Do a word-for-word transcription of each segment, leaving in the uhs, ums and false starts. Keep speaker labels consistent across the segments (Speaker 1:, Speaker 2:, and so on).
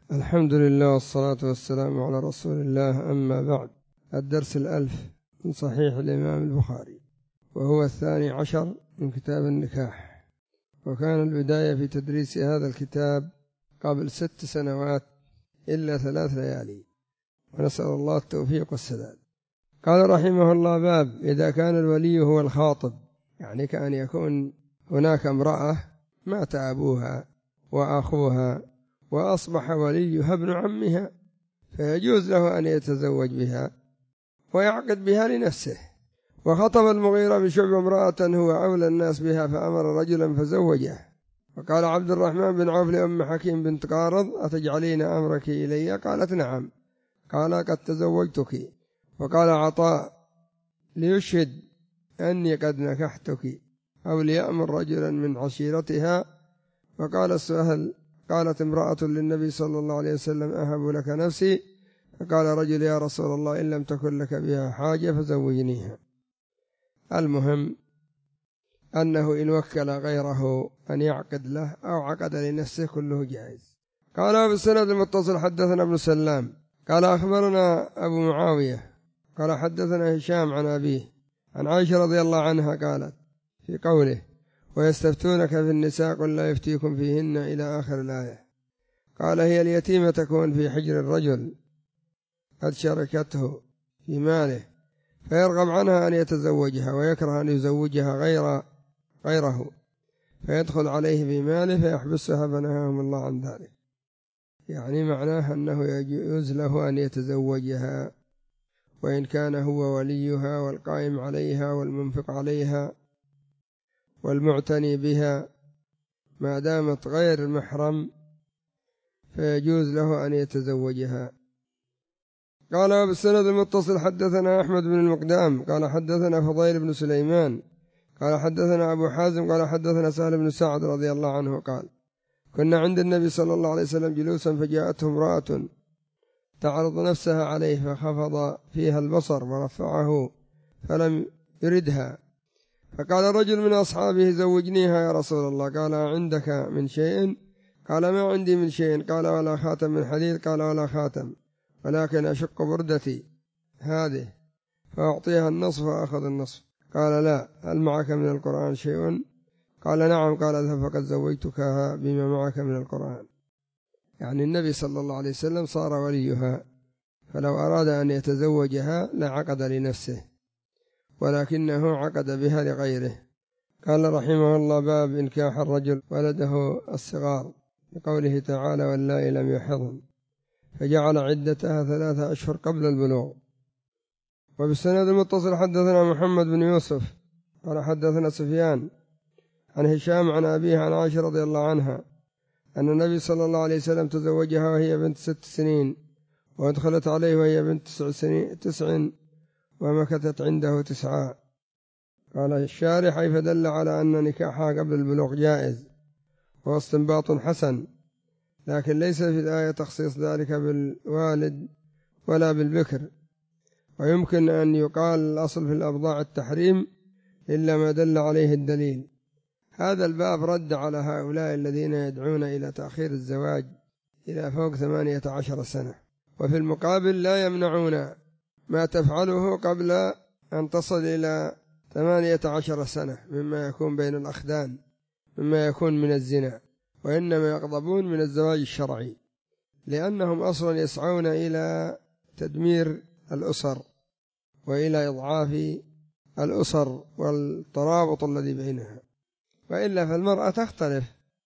Speaker 1: الحمد لله والصلاة والسلام على رسول الله، أما بعد. الدرس الألف من صحيح الإمام البخاري، وهو الثاني عشر من كتاب النكاح. وكان البداية في تدريس هذا الكتاب قبل ست سنوات إلا ثلاث ليالي، ونسأل الله التوفيق والسداد. قال رحمه الله: باب إذا كان الولي هو الخاطب، يعني كأن يكون هناك امرأة مات أبوها وأخوها وأصبح وليها ابن عمها، فيجوز له أن يتزوج بها ويعقد بها لنفسه. وخطب المغيرة بشعبة امرأة هو أولى الناس بها، فأمر رجلا فزوجه. وقال عبد الرحمن بن عوف لأم حكيم بنت قارض: أتجعلين أمرك إلي؟ قالت: نعم. قال: قد تزوجتك. وقال عطاء: ليشهد أني قد نكحتك، أو ليأمر رجلا من عشيرتها. وقال السهل: قالت امرأة للنبي صلى الله عليه وسلم: أهب لك نفسي. فقال رجل: يا رسول الله، إن لم تكن لك بها حاجة فزوجنيها. المهم أنه إن وكل غيره أن يعقد له أو عقد لنفسه كله جائز. قال بالسند المتصل: حدثنا ابن سلام قال أخبرنا أبو معاوية قال حدثنا هشام عن أبيه عن عائشة رضي الله عنها قالت في قوله: ويستفتونك في النساء قل لا يفتيكم فيهن إلى آخر الآية. قال: هي اليتيمة تكون في حجر الرجل قد شاركته في ماله، فيرغب عنها أن يتزوجها ويكره أن يزوجها غير غيره، فيدخل عليه بماله فيحبسها، فنهاهم الله عن ذلك. يعني معناه أنه يجوز له أن يتزوجها، وإن كان هو وليها والقائم عليها والمنفق عليها والمعتني بها، ما دامت غير محرم فيجوز له أن يتزوجها. قال بالسند المتصل: حدثنا أحمد بن المقدام قال حدثنا فضيل بن سليمان قال حدثنا أبو حازم قال حدثنا سهل بن سعد رضي الله عنه قال: كنا عند النبي صلى الله عليه وسلم جلوسا، فجاءته امرأة تعرض نفسها عليه، فخفض فيها البصر ورفعه فلم يردها، فقال رجل من أصحابه: زوجنيها يا رسول الله. قال: عندك من شيء؟ قال: ما عندي من شيء. قال: ولا خاتم من حديد؟ قال: ولا خاتم، ولكن أشق بردتي هذه فأعطيها النصف وأخذ النصف. قال: لا، هل معك من القرآن شيء؟ قال: نعم. قال: اذهب فقد زوجتكها بما معك من القرآن. يعني النبي صلى الله عليه وسلم صار وليها، فلو أراد أن يتزوجها لعقد لنفسه، ولكنه عقد بها لغيره. قال رحمه الله: باب إنكاح الرجل ولده الصغار، بقوله تعالى: واللائي لم يحضن، فجعل عدتها ثلاثة أشهر قبل البلوغ. وبالسند المتصل: حدثنا محمد بن يوسف قال حدثنا سفيان عن هشام عن أبيه عن عائشة رضي الله عنها أن النبي صلى الله عليه وسلم تزوجها وهي بنت ست سنين، وادخلت عليه وهي بنت تسع سنين تسع ومكثت عنده تسعا. قال الشارح: فدل على أن نكاحها قبل البلوغ جائز، وهو استنباط حسن، لكن ليس في الآية تخصيص ذلك بالوالد ولا بالبكر، ويمكن أن يقال الأصل في الأبضاع التحريم إلا ما دل عليه الدليل. هذا الباب رد على هؤلاء الذين يدعون إلى تأخير الزواج إلى فوق ثمانية عشر سنة، وفي المقابل لا يمنعون ما تفعله قبل أن تصل إلى ثمانية عشر سنة مما يكون بين الأخدان، مما يكون من الزنا، وإنما يغضبون من الزواج الشرعي، لأنهم أصلا يسعون إلى تدمير الأسر وإلى إضعاف الأسر والترابط الذي بينها. وإلا فالمرأة تختلف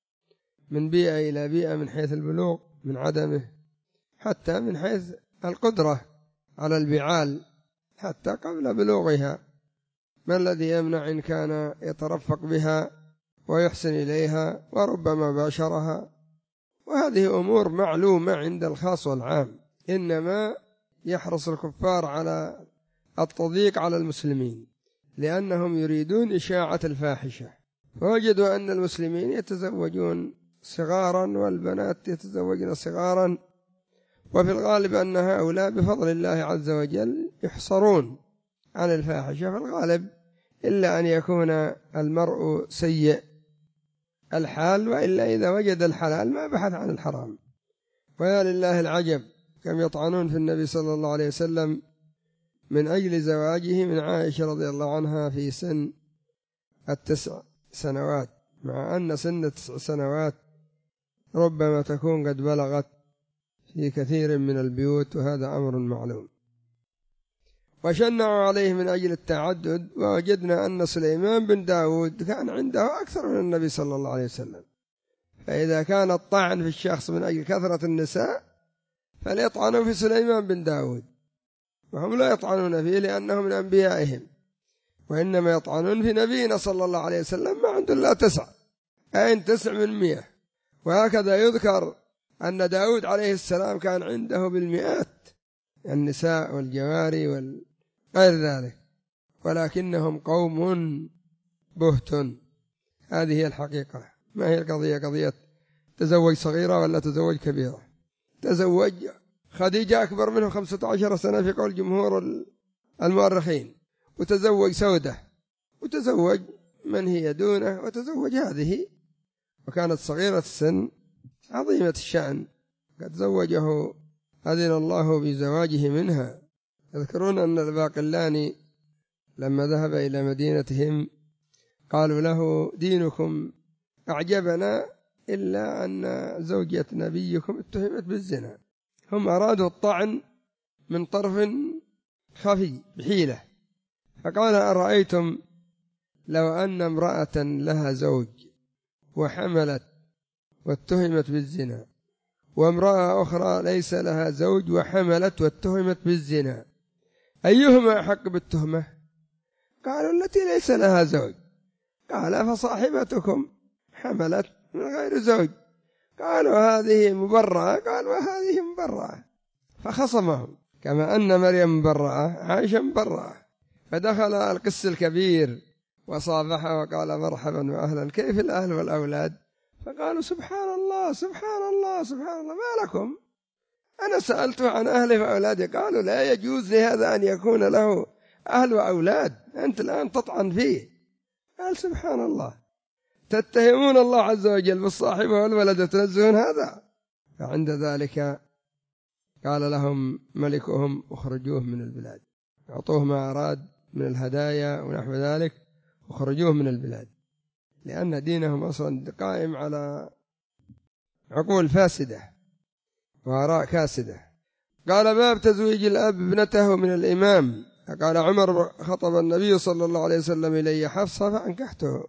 Speaker 1: من بيئة إلى بيئة، من حيث البلوغ من عدمه، حتى من حيث القدرة على البعال حتى قبل بلوغها. ما الذي يمنع إن كان يترفق بها ويحسن إليها وربما باشرها؟ وهذه أمور معلومة عند الخاص والعام، إنما يحرص الكفار على التضييق على المسلمين لأنهم يريدون إشاعة الفاحشة، فوجدوا أن المسلمين يتزوجون صغارا والبنات يتزوجن صغارا، وفي الغالب أن هؤلاء بفضل الله عز وجل يحصرون عن الفاحشة في الغالب، إلا أن يكون المرء سيء الحال، وإلا إذا وجد الحلال ما بحث عن الحرام. ويا لله العجب كم يطعنون في النبي صلى الله عليه وسلم من أجل زواجه من عائشة رضي الله عنها في سن التسع سنوات، مع أن سن التسع سنوات ربما تكون قد بلغت في كثير من البيوت، وهذا أمر معلوم. وشنعوا عليه من أجل التعدد، ووجدنا أن سليمان بن داود كان عنده أكثر من النبي صلى الله عليه وسلم، فإذا كان الطعن في الشخص من أجل كثرة النساء فليطعنوا في سليمان بن داود، وهم لا يطعنون فيه لأنه من أنبيائهم، وإنما يطعنون في نبينا صلى الله عليه وسلم ما عنده إلا تسع، أين تسع من مئة. وهكذا يذكر أن داود عليه السلام كان عنده بالمئات النساء والجواري وغير ذلك، ولكنهم قوم بهت. هذه هي الحقيقة، ما هي القضية قضية تزوج صغيرة ولا تزوج كبيرة. تزوج خديجة أكبر منه خمسة عشر سنة في قول جمهور المؤرخين، وتزوج سودة، وتزوج من هي دونه، وتزوج هذه، وكانت صغيرة السن عظيمة الشأن، قد زوجه أذن الله بزواجه منها. يذكرون أن الباقلاني لما ذهب إلى مدينتهم قالوا له دينكم أعجبنا إلا أن زوجة نبيكم اتهمت بالزنا. هم أرادوا الطعن من طرف خفي بحيلة، فقال أرأيتم لو أن امرأة لها زوج وحملت واتهمت بالزنا، وامرأة أخرى ليس لها زوج وحملت واتهمت بالزنا، أيهما أحق بالتهمة؟ قالوا التي ليس لها زوج. قال فصاحبتكم حملت من غير زوج. قالوا هذه مبرأة، قالوا هذه مبرأة، فخصمهم. كما أن مريم مبرأة عائشة مبرأة. فدخل القس الكبير وصافحه وقال مرحبا وأهلا، كيف الأهل والأولاد؟ فقالوا سبحان الله سبحان الله سبحان الله، ما لكم؟ أنا سألته عن أهله وأولاده، قالوا لا يجوز لهذا أن يكون له أهل وأولاد، أنت الآن تطعن فيه. قال سبحان الله، تتهمون الله عز وجل بالصاحبة والولد وتنزهون هذا. فعند ذلك قال لهم ملكهم اخرجوه من البلاد، اعطوه ما أراد من الهدايا ونحو ذلك، اخرجوه من البلاد، لأن دينهم أصلا قائم على عقول فاسدة وآراء كاسدة. قال باب تزويج الأب ابنته من الإمام. قال عمر خطب النبي صلى الله عليه وسلم إلي حفصة فأنكحته.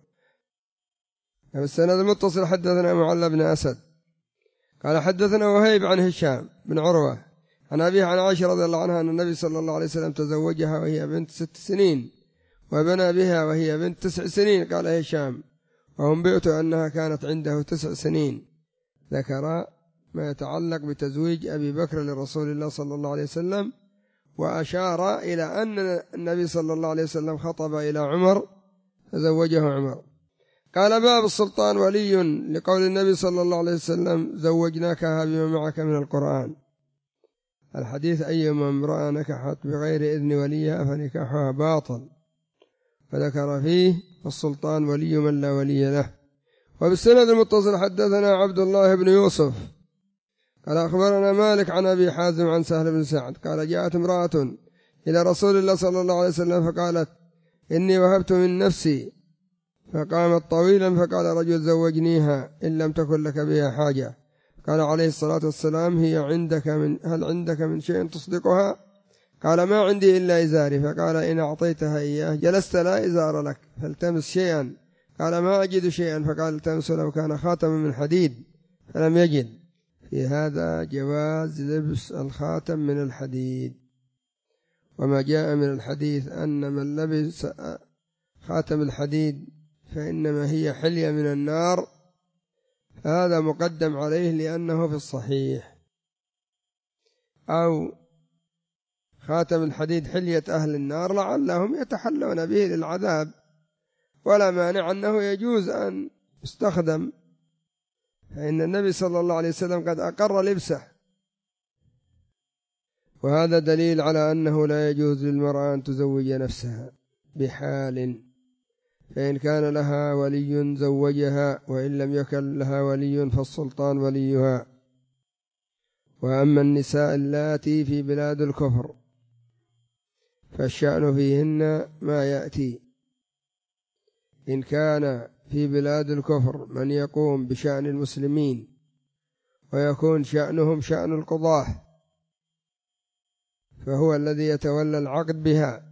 Speaker 1: السند المتصل حدثنا معل بن أسد قال حدثنا وهيب عن هشام بن عروة عن أبيه عن عائشة رضي الله عنها أن النبي صلى الله عليه وسلم تزوجها وهي بنت ست سنين وبنى بها وهي بنت تسع سنين. قال هشام وأنبئت أنها كانت عنده تسع سنين. ذكر ما يتعلق بتزويج أبي بكر لرسول الله صلى الله عليه وسلم، وأشار إلى أن النبي صلى الله عليه وسلم خطب إلى عمر فزوجه عمر. قال باب السلطان ولي، لقول النبي صلى الله عليه وسلم زوجناكها بما معك من القرآن. الحديث أيما امرأة نكحت بغير إذن وليها فنكاحها باطل، فذكر فيه السلطان ولي من لا ولي له. وبالسند المتصل حدثنا عبد الله بن يوسف قال أخبرنا مالك عن أبي حازم عن سهل بن سعد قال جاءت امرأة إلى رسول الله صلى الله عليه وسلم فقالت إني وهبت من نفسي، فقامت طويلا فقال رجل زوجنيها إن لم تكن لك بها حاجة. قال عليه الصلاة والسلام هي عندك من هل عندك من شيء تصدقها؟ قال ما عندي إلا إزاري. فقال إن أعطيتها إياه جلست لا إزار لك فالتمس شيئا. قال ما أجد شيئا. فقال التمس لو كان خاتما من حديد فلم يجد. في هذا جواز لبس الخاتم من الحديد. وما جاء من الحديث أن من لبس خاتم الحديد فإنما هي حلية من النار، هذا مقدم عليه لأنه في الصحيح. أو خاتم الحديد حلية أهل النار لعلهم يتحلون به للعذاب، ولا مانع أنه يجوز أن يستخدم، فإن النبي صلى الله عليه وسلم قد أقر لبسه. وهذا دليل على أنه لا يجوز للمرأة أن تزوج نفسها بحال، فإن كان لها ولي زوجها، وإن لم يكن لها ولي فالسلطان وليها. وأما النساء اللاتي في بلاد الكفر فالشأن فيهن ما يأتي. إن كان في بلاد الكفر من يقوم بشأن المسلمين ويكون شأنهم شأن القضاة فهو الذي يتولى العقد بها،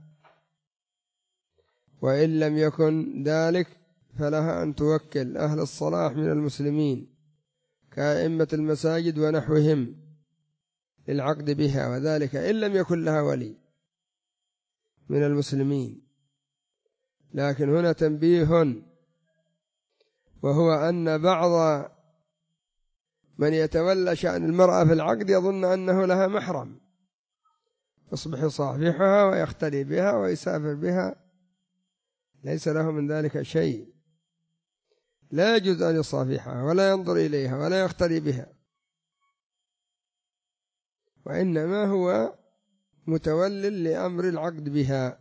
Speaker 1: وإن لم يكن ذلك فلها أن توكل أهل الصلاح من المسلمين كأئمة المساجد ونحوهم للعقد بها، وذلك إن لم يكن لها ولي من المسلمين. لكن هنا تنبيه، وهو أن بعض من يتولى شأن المرأة في العقد يظن أنه لها محرم، يصبح يصافحها ويختلي بها ويسافر بها، ليس له من ذلك شيء، لا يجوز أن يصافحها ولا ينظر إليها ولا يختلي بها، وإنما هو متول لأمر العقد بها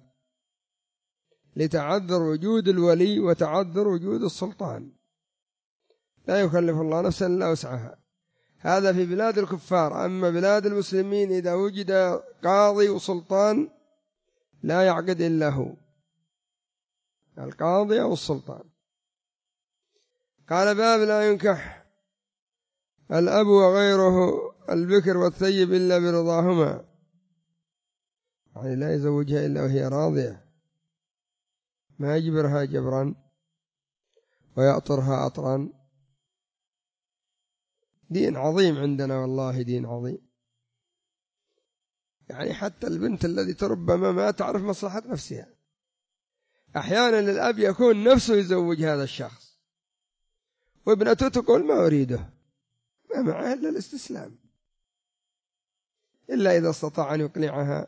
Speaker 1: لتعذر وجود الولي وتعذر وجود السلطان، لا يكلف الله نفسا إلا وسعها. هذا في بلاد الكفار. أما بلاد المسلمين إذا وجد قاضي وسلطان لا يعقد إلا هو، القاضي أو السلطان. قال باب لا ينكح الأب وغيره البكر والثيب إلا برضاهما، يعني لا يزوجها إلا وهي راضية، ما يجبرها جبرا ويأطرها أطرا. دين عظيم عندنا والله، دين عظيم. يعني حتى البنت الذي ربما ما تعرف مصلحة نفسها، أحيانا الأب يكون نفسه يزوج هذا الشخص وابنته تقول ما أريده، ما معه إلا الاستسلام، إلا إذا استطاع أن يقنعها،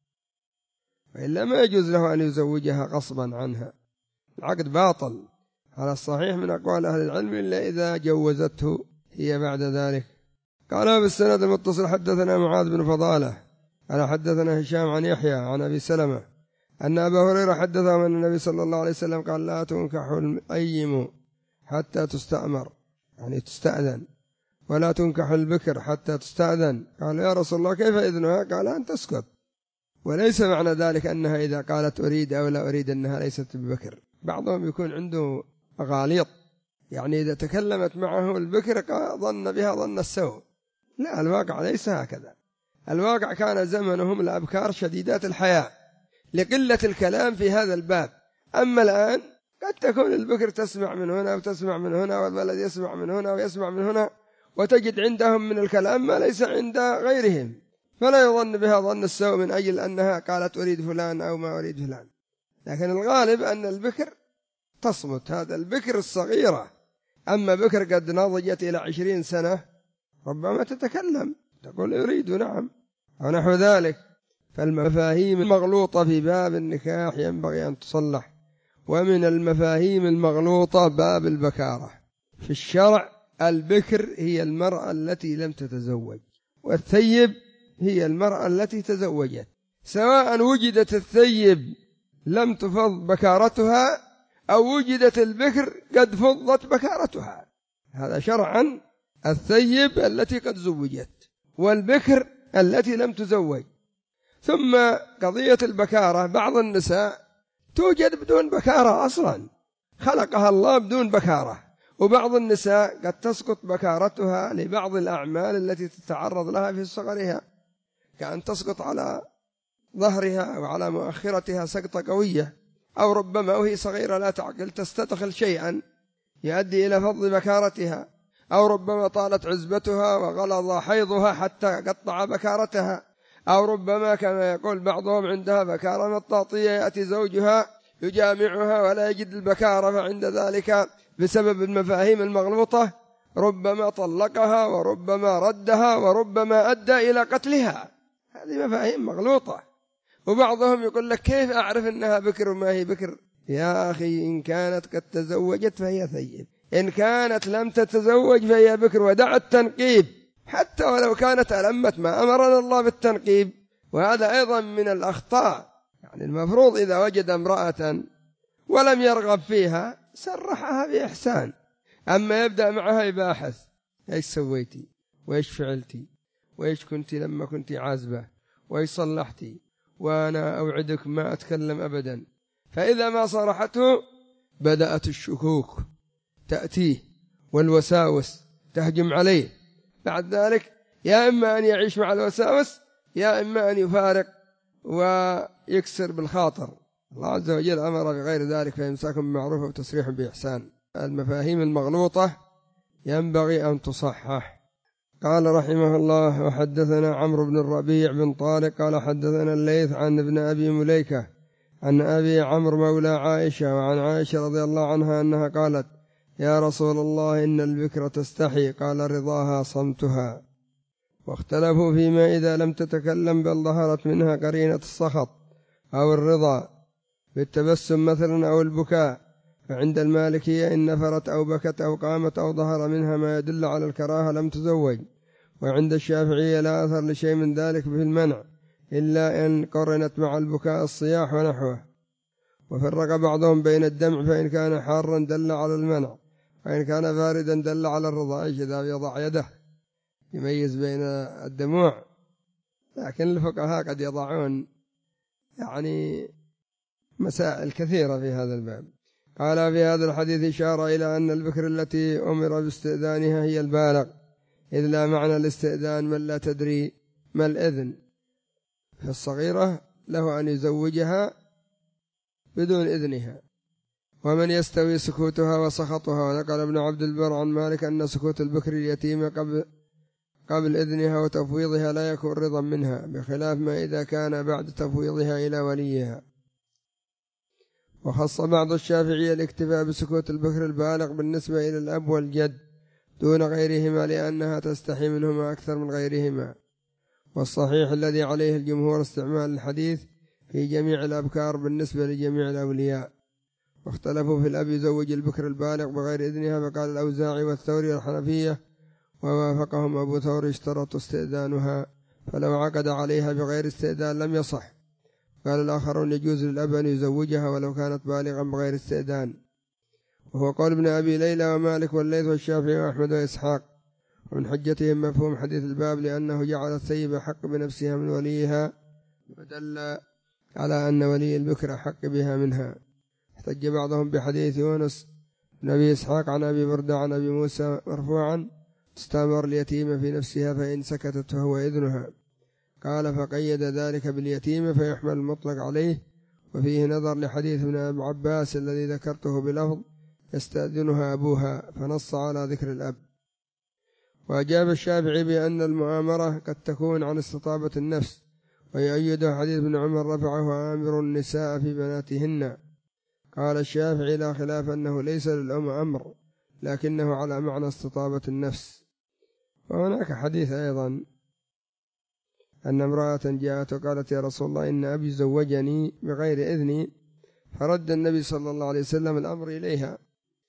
Speaker 1: وإلا ما يجوز له أن يزوجها غصبا عنها. العقد باطل على الصحيح من أقوال أهل العلم إلا إذا جوزته هي بعد ذلك. قال بالسند المتصل حدثنا معاذ بن فضالة قال حدثنا هشام عن يحيى عن أبي سلمة أن أبا هريرة حدثه أن النبي صلى الله عليه وسلم قال لا تنكح الأيم حتى تستأمر، يعني تستأذن، ولا تنكح البكر حتى تستأذن. قال يا رسول الله كيف إذنها؟ قال أن تسكت، وليس معنى ذلك أنها إذا قالت أريد أو لا أريد أنها ليست ببكر. بعضهم يكون عنده غاليط، يعني إذا تكلمت معه البكر ظن بها ظن السوء. لا، الواقع ليس هكذا. الواقع كان زمنهم الأبكار شديدات الحياة لقلة الكلام في هذا الباب. أما الآن قد تكون البكر تسمع من هنا وتسمع من هنا، والولد يسمع من هنا ويسمع من هنا، وتجد عندهم من الكلام ما ليس عند غيرهم، فلا يظن بها ظن السوء من أجل أنها قالت أريد فلان أو ما أريد فلان. لكن الغالب أن البكر تصمت، هذا البكر الصغيرة. أما بكر قد نضجت إلى عشرين سنة ربما تتكلم، تقول أريد نعم ونحو ذلك. فالمفاهيم المغلوطة في باب النكاح ينبغي أن تصلح. ومن المفاهيم المغلوطة باب البكارة في الشرع. البكر هي المرأة التي لم تتزوج، والثيب هي المرأة التي تزوجت، سواء وجدت الثيب لم تفض بكارتها أو وجدت البكر قد فضت بكارتها. هذا شرعا الثيب التي قد زوجت، والبكر التي لم تزوج. ثم قضية البكارة، بعض النساء توجد بدون بكارة أصلا، خلقها الله بدون بكارة، وبعض النساء قد تسقط بكارتها لبعض الأعمال التي تتعرض لها في صغرها، كأن تسقط على ظهرها وعلى مؤخرتها سقطة قوية، أو ربما وهي صغيرة لا تعقل تستدخل شيئا يؤدي إلى فض بكارتها، أو ربما طالت عزبتها وغلظ حيضها حتى قطع بكارتها، أو ربما كما يقول بعضهم عندها بكارة مطاطية يأتي زوجها يجامعها ولا يجد البكارة، فعند ذلك بسبب المفاهيم المغلوطة ربما طلقها وربما ردها وربما أدى إلى قتلها. هذه مفاهيم مغلوطة. وبعضهم يقول لك كيف أعرف أنها بكر وما هي بكر؟ يا أخي إن كانت قد تزوجت فهي ثيب، إن كانت لم تتزوج فهي بكر. ودع التنقيب حتى ولو كانت ألمت، ما أمرنا الله بالتنقيب، وهذا أيضا من الأخطاء. يعني المفروض إذا وجد امرأة ولم يرغب فيها سرحها بإحسان، أما يبدأ معها يباحث إيش سويتي وإيش فعلتي وإيش كنت لما كنت عازبة، وإيش صلحتي، وأنا أوعدك ما أتكلم أبدا. فإذا ما صرحته بدأت الشكوك تأتيه والوساوس تهجم عليه. بعد ذلك يا إما أن يعيش مع الوساوس يا إما أن يفارق ويكسر بالخاطر. الله عز وجل أمر بغير ذلك، فإمساك بمعروف وتسريح بإحسان. المفاهيم المغلوطة ينبغي أن تصحح. قال رحمه الله: وحدثنا عمرو بن الربيع بن طارق قال حدثنا الليث عن ابن أبي مليكة عن أبي عمرو مولى عائشة وعن عائشة رضي الله عنها أنها قالت: يا رسول الله إن البكر تستحي، قال: رضاها صمتها. واختلفوا فيما إذا لم تتكلم بل ظهرت منها قرينة السخط أو الرضا بالتبسم مثلا أو البكاء، فعند المالكية إن نفرت أو بكت أو قامت أو ظهر منها ما يدل على الكراهة لم تزوج. وعند الشافعية لا أثر لشيء من ذلك في المنع إلا أن قرنت مع البكاء الصياح ونحوه. وفرق بعضهم بين الدمع، فإن كان حارا دل على المنع، وإن كان باردا دل على الرضا. إذا يضع يده يميز بين الدموع، لكن الفقهاء قد يضعون يعني مسائل كثيرة في هذا الباب. قال: في هذا الحديث إشارة إلى أن البكر التي أمر باستئذانها هي البالغ، إذ لا معنى الاستئذان من لا تدري ما الإذن. فالصغيرة له أن يزوجها بدون إذنها، ومن يستوي سكوتها وسخطها. ونقل ابن عبد البر عن مالك أن سكوت البكر اليتيمة قبل قبل إذنها وتفويضها لا يكون رضا منها، بخلاف ما إذا كان بعد تفويضها إلى وليها. وخص بعض الشافعية الاكتفاء بسكوت البكر البالغ بالنسبة إلى الأب والجد دون غيرهما، لأنها تستحي منهما أكثر من غيرهما. والصحيح الذي عليه الجمهور استعمال الحديث في جميع الأبكار بالنسبة لجميع الأولياء. واختلفوا في الأب يزوج البكر البالغ بغير إذنها، فقال الأوزاعي والثوري والحنفية ووافقهم أبو ثور اشترط استئذانها، فلو عقد عليها بغير استئذان لم يصح. قال الآخرون يجوز للأب أن يزوجها ولو كانت بالغا بغير استئذان، وهو قول ابن أبي ليلى ومالك والليث والشافعي وأحمد وإسحاق. ومن حجتهم مفهوم حديث الباب لأنه جعل الثيب حق بنفسها من وليها، ودل على أن ولي البكر حق بها منها. احتج بعضهم بحديث يونس بن أبي إسحاق عن أبي بردة عن أبي موسى مرفوعا: تستمر اليتيمة في نفسها فإن سكتت فهو إذنها. قال: فقيد ذلك باليتيمة فيحمل المطلق عليه. وفيه نظر لحديث ابن أبي عباس الذي ذكرته بلفظ يستأذنها أبوها، فنص على ذكر الأب. وأجاب الشافعي بأن المؤامرة قد تكون عن استطابة النفس، ويؤيد حديث ابن عمر رفعه: آمر النساء في بناتهن. قال الشافعي: لا خلاف أنه ليس للأم أمر، لكنه على معنى استطابة النفس. وهناك حديث أيضا أن امرأة جاءت وقالت: يا رسول الله إن أبي زوجني بغير إذني، فرد النبي صلى الله عليه وسلم الأمر إليها،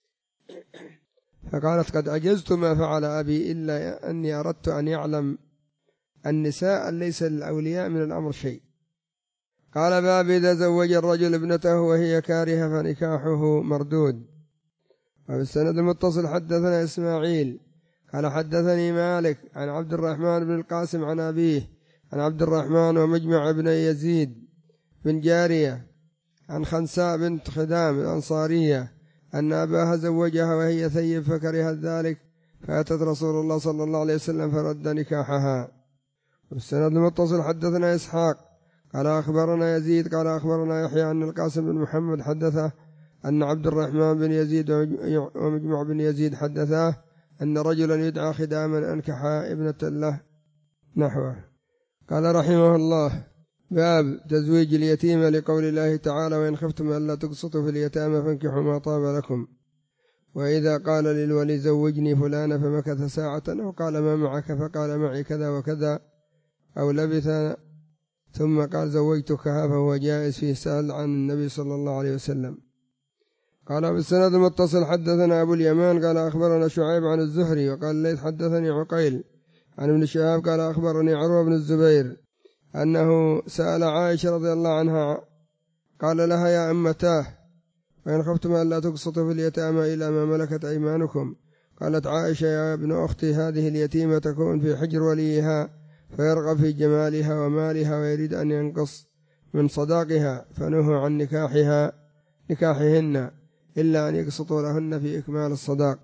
Speaker 1: فقالت: قد عجزت ما فعل أبي، إلا أني أردت أن يعلم النساء أن ليس للأولياء من الأمر شيء. قال: باب إذا زوج الرجل ابنته وهي كارهة فنكاحه مردود. وفي السند المتصل حدثنا إسماعيل قال حدثني مالك عن عبد الرحمن بن القاسم عن أبيه عن عبد الرحمن ومجمع بن يزيد بن جارية عن خنساء بنت خدام الأنصارية أن أباها زوجها وهي ثيب فكرهت ذلك، فأتت رسول الله صلى الله عليه وسلم فرد نكاحها. والسند المتصل حدثنا إسحاق قال أخبرنا يزيد قال أخبرنا يحيى أن القاسم بن محمد حدثه أن عبد الرحمن بن يزيد ومجمع بن يزيد حدثاه أن رجلا يدعى خداما أنكح ابنة له نحوه. قال رحمه الله: باب تزويج اليتيمة، لقول الله تعالى: وإن خفتم ألا تقسطوا في اليتامى فانكحوا ما طاب لكم. وإذا قال للولي زوجني فلان فمكث ساعة أو قال ما معك فقال معي كذا وكذا أو لبث ثم قال زوجتكها، فهو جائز فيه سأل عن النبي صلى الله عليه وسلم. قال بالسند المتصل حدثنا أبو اليمان قال أخبرنا شعيب عن الزهري وقال ليث حدثني عقيل عن ابن شهاب قال أخبرني عروة بن الزبير أنه سأل عائشة رضي الله عنها قال لها: يا أمتاه، وإن خفتم ألا تقسطوا في اليتامى إلى ما ملكت أيمانكم. قالت عائشة: يا ابن أختي، هذه اليتيمة تكون في حجر وليها، فيرغب في جمالها ومالها ويريد أن ينقص من صداقها فنهوا عن نكاحها نكاحهن إلا أن يقسطوا لهن في إكمال الصداق.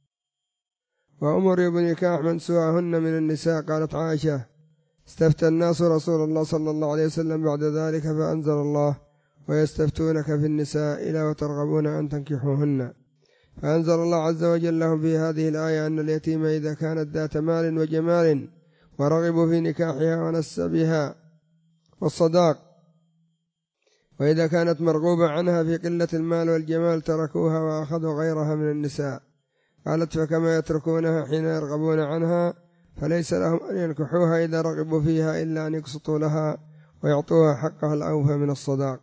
Speaker 1: وأمر بنكاح من سواهن من النساء. قالت عائشة: استفتى الناس رسول الله صلى الله عليه وسلم بعد ذلك فأنزل الله: ويستفتونك في النساء إلا وترغبون أن تنكحوهن. فأنزل الله عز وجل لهم في هذه الآية أن اليتيم إذا كانت ذات مال وجمال ورغبوا في نكاحها ونسبها والصداق، وإذا كانت مرغوبة عنها في قلة المال والجمال تركوها وأخذوا غيرها من النساء. قالت: فكما يتركونها حين يرغبون عنها فليس لهم أن ينكحوها إذا رغبوا فيها إلا أن يقسطوا لها ويعطوها حقها الأوفى من الصداق.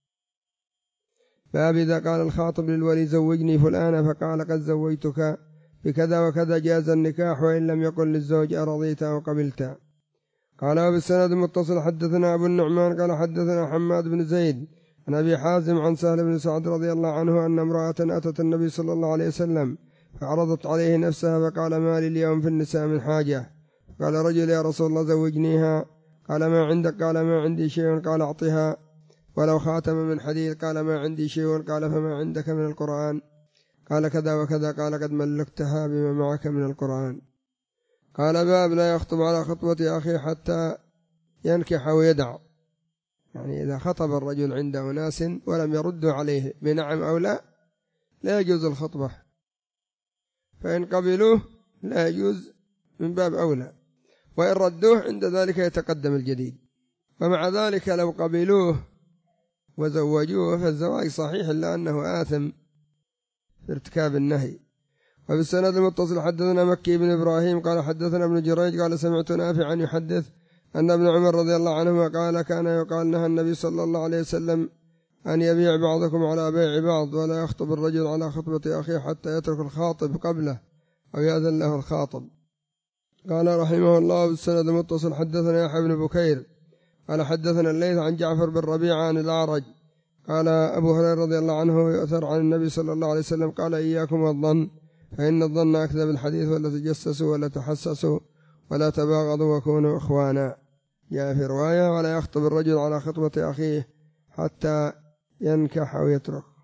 Speaker 1: باب إذا قال الخاطب للولي: زوجني فلانة، فقال: قد زوجتك بكذا وكذا، جاز النكاح وإن لم يقل للزوج: أرضيت أو قبلت. قال: وبالسند المتصل حدثنا أبو النعمان قال حدثنا حماد بن زيد عن أبي حازم عن سهل بن سعد رضي الله عنه أن امرأة أتت النبي صلى الله عليه وسلم فعرضت عليه نفسها فقال: ما لي اليوم في النساء من حاجة. قال رجل: يا رسول الله زوجنيها. قال: ما عندك؟ قال: ما عندي شيء. قال: أعطها ولو خاتم من حديد. قال: ما عندي شيء. قال: فما عندك من القرآن؟ قال: كذا وكذا. قال: قد ملكتها بما معك من القرآن. قال: باب لا يخطب على خطبة أخيه حتى ينكح ويدع. يعني إذا خطب الرجل عند أناس ولم يردوا عليه بنعم أو لا لا يجوز الخطبة، فإن قبلوه لا يجوز من باب أولى، وإن ردوه عند ذلك يتقدم الجديد. ومع ذلك لو قبلوه وزوجوه فالزواج صحيح إلا أنه آثم في ارتكاب النهي. وبالسند المتصل حدثنا مكي بن إبراهيم قال حدثنا ابن جريج قال: سمعت نافعا يحدث أن ابن عمر رضي الله عنهما قال: كان يقال نهى النبي صلى الله عليه وسلم أن يبيع بعضكم على بيع بعض، ولا يخطب الرجل على خطبة أخيه حتى يترك الخاطب قبله أو يأذن له الخاطب. قال رحمه الله: بالسند المتصل حدثنا يحيى بن بكير قال حدثنا الليث عن جعفر بن ربيعة عن الأعرج قال: أبو هريرة رضي الله عنه يؤثر عن النبي صلى الله عليه وسلم قال: إياكم والظن، فإن الظن أكذب الحديث، ولا تجسسوا ولا تحسسوا ولا تباغضوا وكونوا إخوانا. جاء في رواية: ولا يخطب الرجل على خطبة أخيه حتى ينكح أو يترك.